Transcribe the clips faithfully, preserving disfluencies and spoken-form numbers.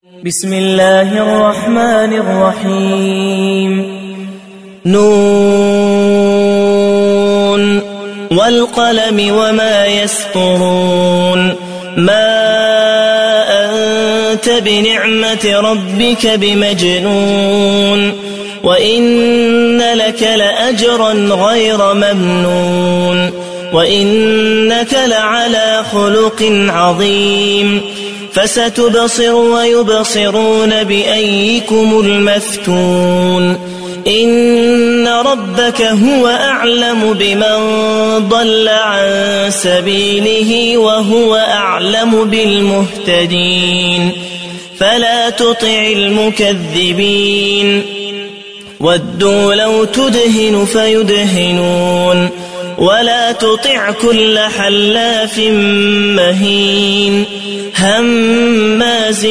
بسم الله الرحمن الرحيم. نون والقلم وما يسطرون. ما أنت بنعمة ربك بمجنون وإن لك لأجرا غير ممنون وإنك لعلى خلق عظيم. فستبصر ويبصرون بأيكم المفتون. إن ربك هو أعلم بمن ضل عن سبيله وهو أعلم بالمهتدين. فلا تطع المكذبين. ودوا لو تدهن فيدهنون ولا تطع كل حلاف مهين هماز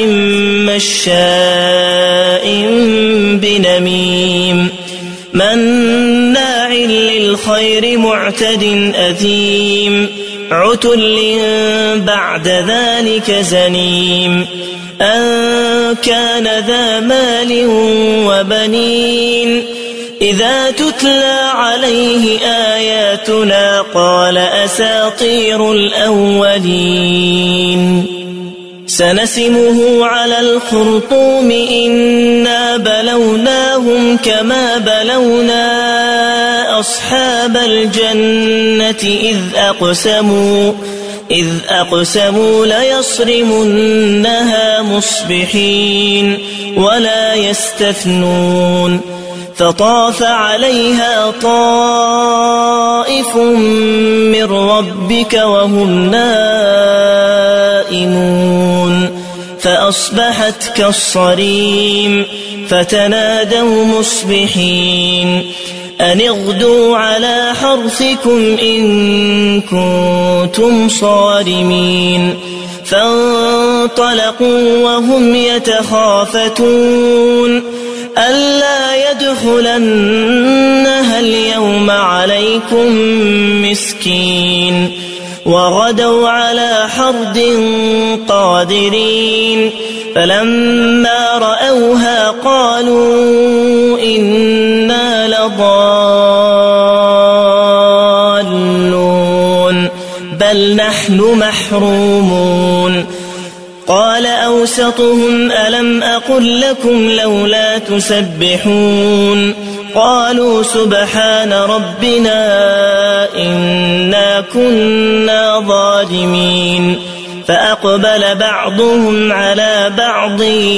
مشاء بنميم مناع للخير معتد أثيم عتل بعد ذلك زنيم أن كان ذا مال وبنين إذا تتلى عليه آياتنا قال أساطير الأولين. سنسمه على الخرطوم إنا بلوناهم كما بلونا أصحاب الجنة إذ أقسموا إذ أقسموا ليصرمنها مصبحين ولا يستثنون. فطاف عليها طائف من ربك وهم نائمون فأصبحت كالصريم. فتنادوا مصبحين أن اغدوا على حرثكم إن كنتم صارمين. فانطلقوا وهم يتخافتون ألا يدخلنها اليوم عليكم مسكين. وغدوا على حرد قادرين فلما رأوها قالوا إنا لضالون بل نحن محرومون. قال أوسطهم ألم أقل لكم لولا تسبحون قالوا سبحان ربنا إنا كنا ظالمين. فأقبل بعضهم على بعض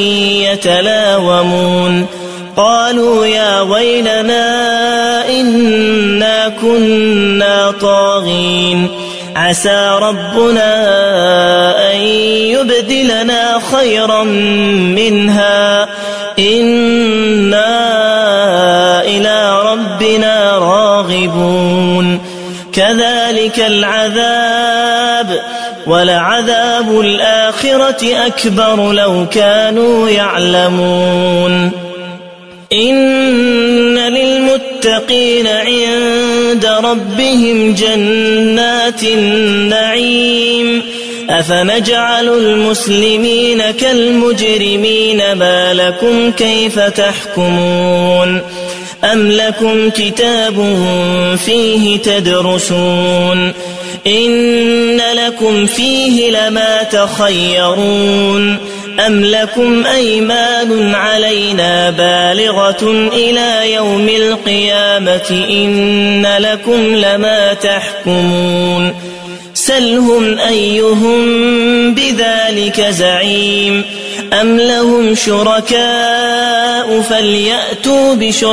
يتلاومون قالوا يا ويلنا إنا كنا طاغين عسى ربنا أن يبدلنا خيرا منها إنا إلى ربنا راغبون. كذلك العذاب ولعذاب الآخرة أكبر لو كانوا يعلمون. إن للمتقين عند ربهم جنات النعيم. أفنجعل المسلمين كالمجرمين ما لكم كيف تحكمون. أم لكم كتاب فيه تدرسون إن لكم فيه لما تخيرون. أم لكم أيمان علينا بالغة إلى يوم القيامة إن لكم لما تحكمون. سلهم أيهم بذلك زعيم. أم لهم شركاء فليأتوا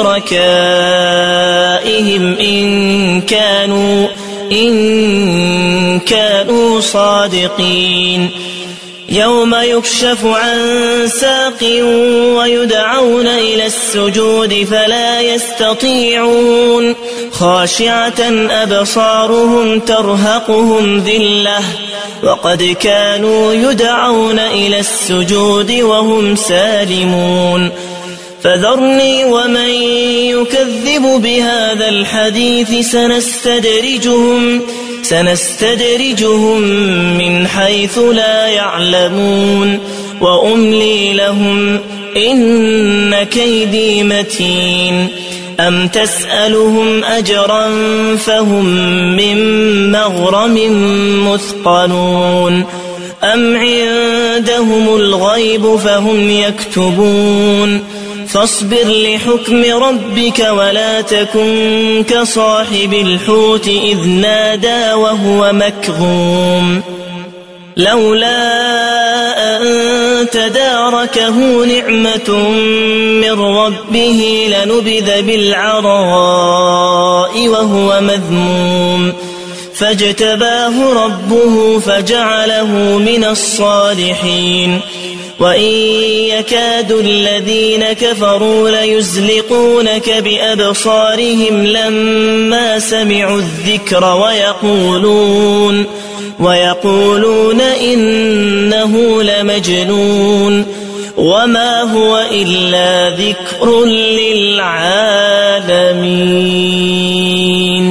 بشركائهم إن كانوا إن كانوا صادقين. يوم يكشف عن ساق ويدعون إلى السجود فلا يستطيعون خاشعة أبصارهم ترهقهم ذلة وقد كانوا يدعون إلى السجود وهم سالمون. فذرني ومن يكذب بهذا الحديث سنستدرجهم سنستدرجهم من حيث لا يعلمون وأملي لهم إن كيدي متين أم تسألهم أجرا فهم من مغرم مثقلون أم عندهم الغيب فهم يكتبون فاصبر لحكم ربك ولا تكن كصاحب الحوت إذ نادى وهو مكظوم لولا أن تداركه نعمة من ربه لنبذ بالعراء وهو مذموم فاجتباه ربه فجعله من الصالحين وإن يكاد الذين كفروا ليزلقونك بأبصارهم لما سمعوا الذكر ويقولون ويقولون إنه لمجنون وما هو إلا ذكر للعالمين.